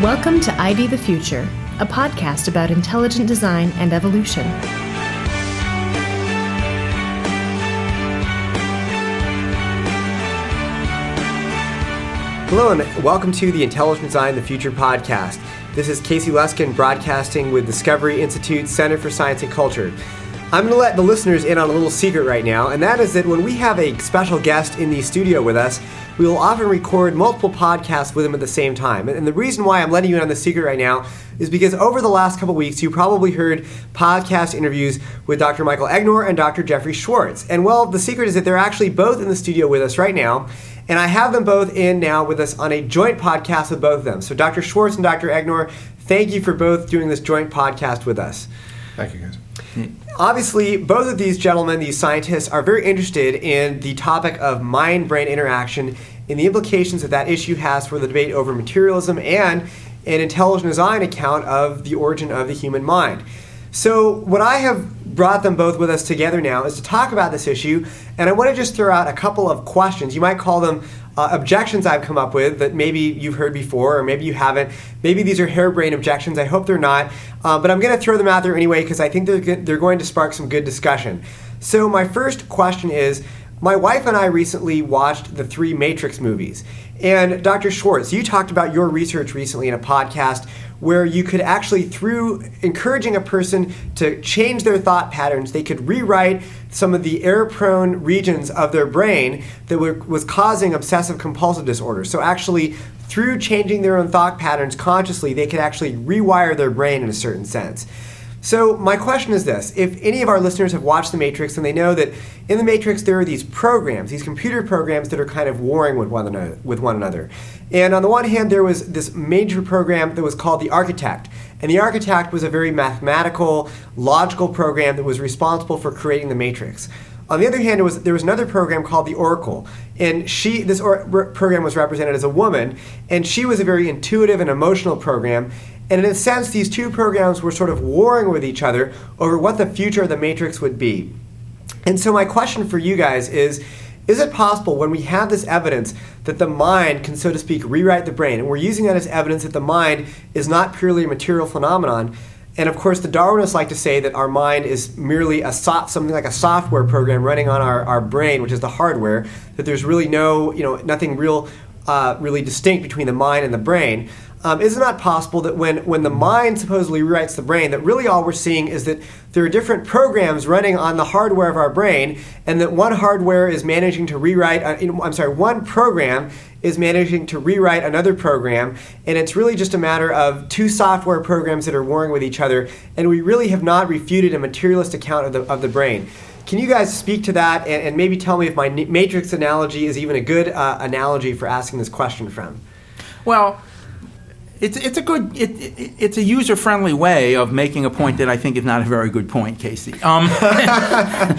Welcome to ID the Future, a podcast about intelligent design and evolution. Hello and welcome to the Intelligent Design the Future podcast. This is Casey Luskin broadcasting with Discovery Institute Center for Science and Culture. I'm going to let the listeners in on a little secret right now, and that is that when we have a special guest in the studio with us, we will often record multiple podcasts with them at the same time. And the reason why I'm letting you in on the secret right now is because over the last couple weeks, you probably heard podcast interviews with Dr. Michael Egnor and Dr. Jeffrey Schwartz. And well, the secret is that they're actually both in the studio with us right now. And I have them both in now with us on a joint podcast with both of them. So Dr. Schwartz and Dr. Egnor, thank you for both doing this joint podcast with us. Thank you, guys. Obviously, both of these gentlemen, these scientists, are very interested in the topic of mind-brain interaction and the implications that issue has for the debate over materialism and an intelligent design account of the origin of the human mind. So what I have brought them both with us together now is to talk about this issue, and I want to just throw out a couple of questions. You might call them objections I've come up with that maybe you've heard before or maybe you haven't. Maybe these are harebrained objections. I hope they're not. But I'm going to throw them out there anyway because I think they're going to spark some good discussion. So my first question is, my wife and I recently watched the 3 Matrix movies. And Dr. Schwartz, you talked about your research recently in a podcast where you could actually, through encouraging a person to change their thought patterns, they could rewrite some of the error-prone regions of their brain that was causing obsessive-compulsive disorder. So actually, through changing their own thought patterns consciously, they could actually rewire their brain in a certain sense. So my question is this: if any of our listeners have watched The Matrix, then they know that in The Matrix there are these programs, these computer programs that are kind of warring with one another. And on the one hand, there was this major program that was called the Architect. And the Architect was a very mathematical, logical program that was responsible for creating the Matrix. On the other hand, there was another program called the Oracle, and this program was represented as a woman, and she was a very intuitive and emotional program. And in a sense, these two programs were sort of warring with each other over what the future of the Matrix would be. And so my question for you guys is it possible when we have this evidence that the mind can, so to speak, rewrite the brain, and we're using that as evidence that the mind is not purely a material phenomenon, and of course the Darwinists like to say that our mind is merely something like a software program running on our brain, which is the hardware, that there's really nothing really distinct between the mind and the brain. Is it not possible that when the mind supposedly rewrites the brain, that really all we're seeing is that there are different programs running on the hardware of our brain, and that one program is managing to rewrite another program, and it's really just a matter of 2 software programs that are warring with each other, and we really have not refuted a materialist account of the brain. Can you guys speak to that and maybe tell me if my Matrix analogy is even a good analogy for asking this question from? Well, it's a user-friendly way of making a point that I think is not a very good point, Casey. I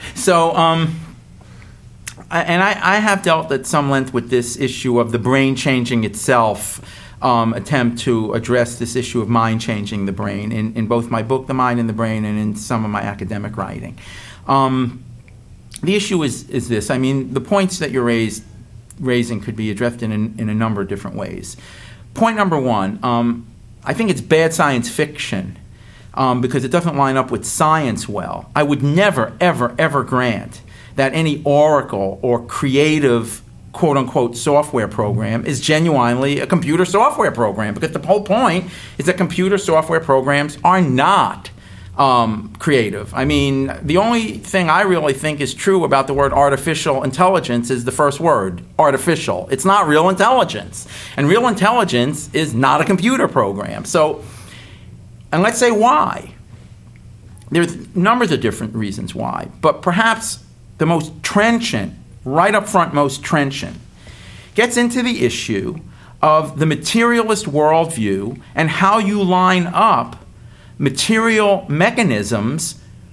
have dealt at some length with this issue of the brain changing itself, attempt to address this issue of mind changing the brain in both my book, The Mind and the Brain, and in some of my academic writing. The issue is this. I mean, the points that you're raising could be addressed in a number of different ways. Point number 1, I think it's bad science fiction because it doesn't line up with science well. I would never, ever, ever grant that any oracle or creative, quote-unquote, software program is genuinely a computer software program, because the whole point is that computer software programs are not creative. I mean, the only thing I really think is true about the word artificial intelligence is the first word, artificial. It's not real intelligence. And real intelligence is not a computer program. So, and let's say why. There's numbers of different reasons why, but perhaps the most trenchant, right up front most trenchant, gets into the issue of the materialist worldview and how you line up material mechanisms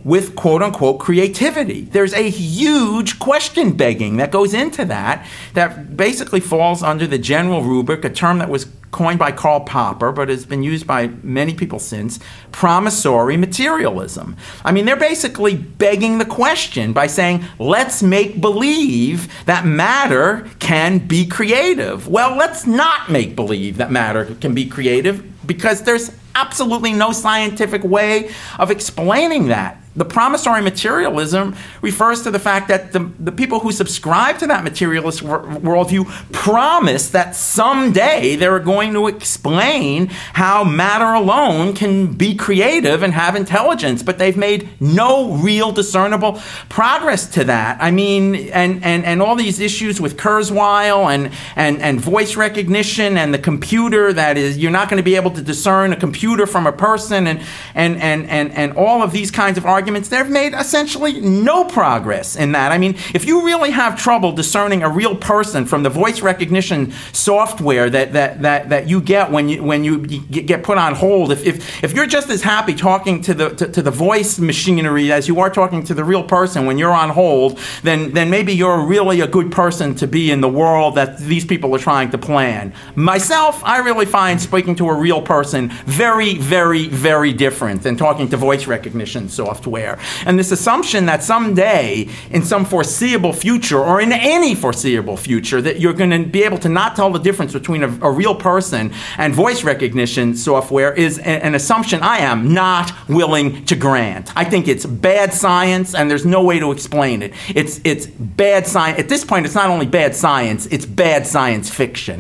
with quote-unquote creativity. There's a huge question begging that goes into that basically falls under the general rubric, a term that was coined by Karl Popper, but has been used by many people since, promissory materialism. I mean, they're basically begging the question by saying, let's make believe that matter can be creative. Well, let's not make believe that matter can be creative, because there's absolutely no scientific way of explaining that. The promissory materialism refers to the fact that the people who subscribe to that materialist worldview promise that someday they're going to explain how matter alone can be creative and have intelligence, but they've made no real discernible progress to that. I mean, and all these issues with Kurzweil and voice recognition and the computer, that is, you're not going to be able to discern a computer from a person, and all of these kinds of arguments, they've made essentially no progress in that. I mean, if you really have trouble discerning a real person from the voice recognition software that you get when you get put on hold, if you're just as happy talking to the voice machinery as you are talking to the real person when you're on hold, then maybe you're really a good person to be in the world that these people are trying to plan. Myself, I really find speaking to a real person very, very, very different than talking to voice recognition software. And this assumption that someday, in some foreseeable future, or in any foreseeable future, that you're going to be able to not tell the difference between a real person and voice recognition software is an assumption I am not willing to grant. I think it's bad science, and there's no way to explain it. It's bad science. At this point, it's not only bad science, it's bad science fiction.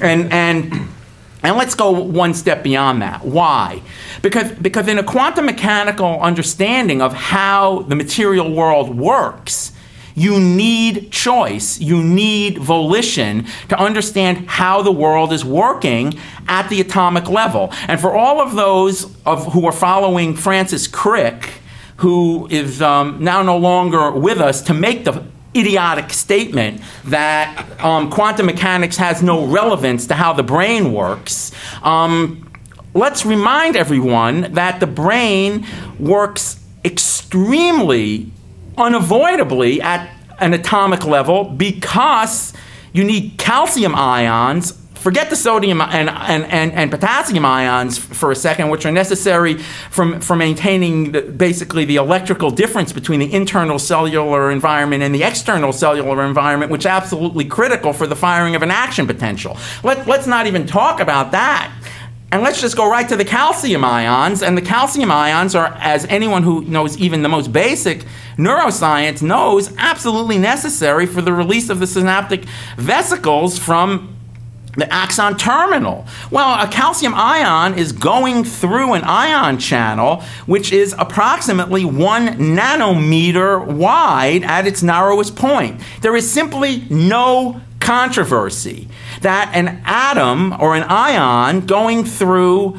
And let's go one step beyond that. Why? Because in a quantum mechanical understanding of how the material world works, you need choice, you need volition to understand how the world is working at the atomic level. And for all of those who are following Francis Crick, who is now no longer with us, to make the idiotic statement that quantum mechanics has no relevance to how the brain works, let's remind everyone that the brain works extremely unavoidably at an atomic level because you need calcium ions. Forget the sodium and potassium ions for a second, which are necessary for maintaining basically the electrical difference between the internal cellular environment and the external cellular environment, which is absolutely critical for the firing of an action potential. Let's not even talk about that. And let's just go right to the calcium ions. And the calcium ions are, as anyone who knows even the most basic neuroscience knows, absolutely necessary for the release of the synaptic vesicles from the axon terminal. Well, a calcium ion is going through an ion channel which is approximately 1 nanometer wide at its narrowest point. There is simply no controversy that an atom or an ion going through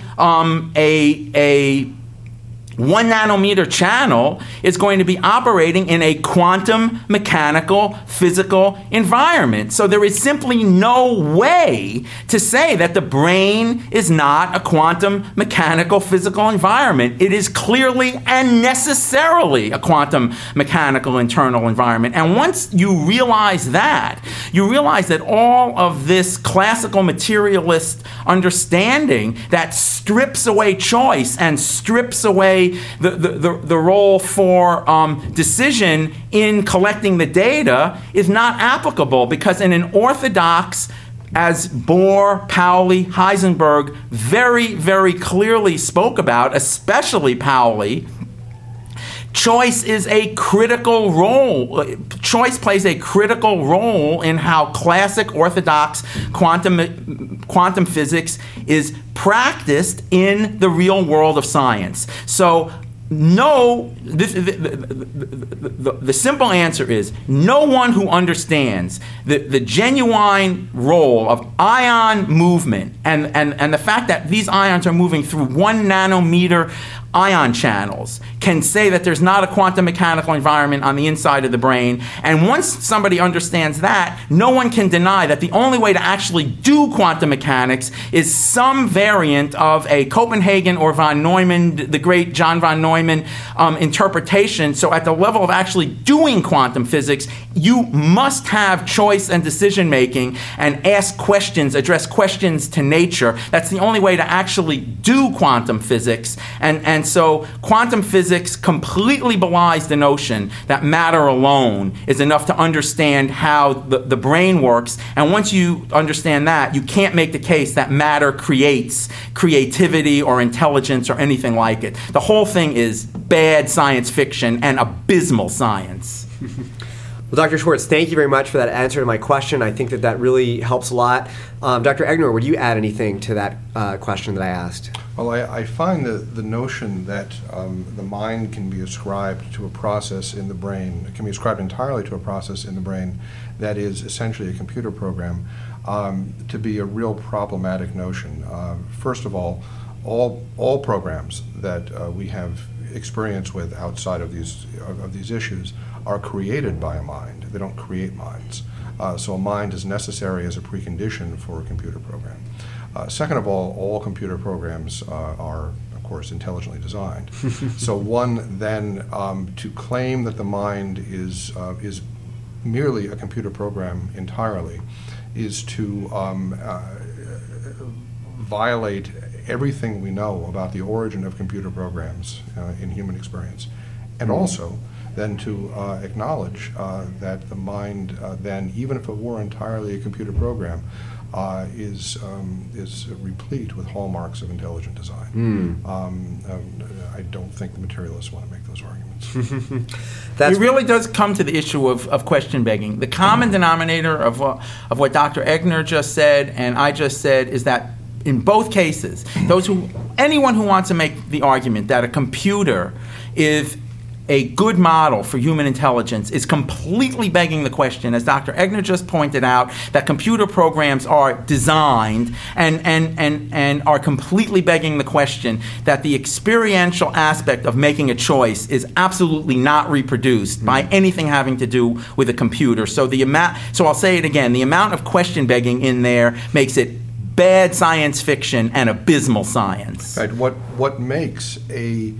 a 1 nanometer channel is going to be operating in a quantum mechanical physical environment. So there is simply no way to say that the brain is not a quantum mechanical physical environment. It is clearly and necessarily a quantum mechanical internal environment. And once you realize that all of this classical materialist understanding that strips away choice and strips away the role for decision in collecting the data is not applicable, because in an orthodox, as Bohr, Pauli, Heisenberg very, very clearly spoke about, especially Pauli, choice is a critical role. Choice plays a critical role in how classic orthodox quantum physics is practiced in the real world of science. So no, the simple answer is no one who understands the genuine role of ion movement and the fact that these ions are moving through 1 nanometer ion channels, can say that there's not a quantum mechanical environment on the inside of the brain. And once somebody understands that, no one can deny that the only way to actually do quantum mechanics is some variant of a Copenhagen or von Neumann, the great John von Neumann interpretation. So at the level of actually doing quantum physics, you must have choice and decision making and ask questions, address questions to nature. That's the only way to actually do quantum physics. And so quantum physics completely belies the notion that matter alone is enough to understand how the brain works. And once you understand that, you can't make the case that matter creates creativity or intelligence or anything like it. The whole thing is bad science fiction and abysmal science. Well, Dr. Schwartz, thank you very much for that answer to my question. I think that really helps a lot. Dr. Eggener, would you add anything to that question that I asked? Well, I find the notion that the mind can be ascribed to a process in the brain, can be ascribed entirely to a process in the brain that is essentially a computer program, to be a real problematic notion. First of all programs that we have experience with outside of these issues are created by a mind. They don't create minds. So a mind is necessary as a precondition for a computer program. Second of all computer programs are, of course, intelligently designed. So one then, to claim that the mind is merely a computer program entirely is to violate everything we know about the origin of computer programs in human experience. And also then to acknowledge that the mind then, even if it were entirely a computer program, is replete with hallmarks of intelligent design. I don't think the materialists want to make those arguments. It really does come to the issue of question begging. The common denominator of what Dr. Eggener just said and I just said is that in both cases, anyone who wants to make the argument that a computer is a good model for human intelligence is completely begging the question, as Dr. Eggener just pointed out, that computer programs are designed and are completely begging the question that the experiential aspect of making a choice is absolutely not reproduced by anything having to do with a computer. So I'll say it again, the amount of question begging in there makes it bad science fiction and abysmal science. Right. What makes a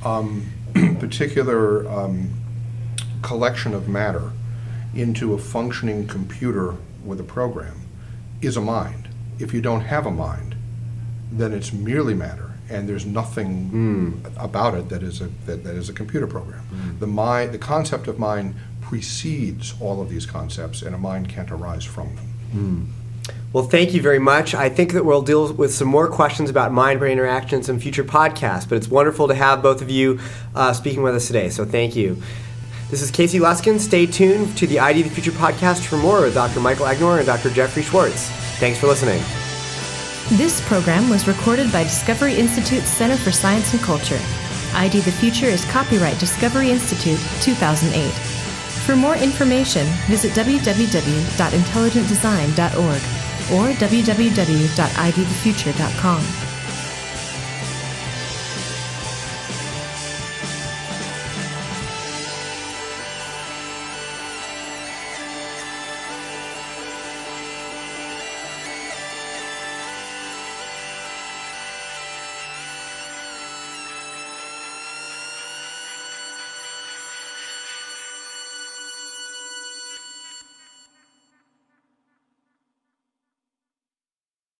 particular collection of matter into a functioning computer with a program is a mind. If you don't have a mind, then it's merely matter, and there's nothing about it that is a computer program. The concept of mind precedes all of these concepts, and a mind can't arise from them. Well, thank you very much. I think that we'll deal with some more questions about mind-brain interactions in future podcasts, but it's wonderful to have both of you speaking with us today, so thank you. This is Casey Luskin. Stay tuned to the ID of the Future podcast for more with Dr. Michael Eggener and Dr. Jeffrey Schwartz. Thanks for listening. This program was recorded by Discovery Institute's Center for Science and Culture. ID the Future is copyright Discovery Institute 2008. For more information, visit www.intelligentdesign.org or www.idthefuture.com.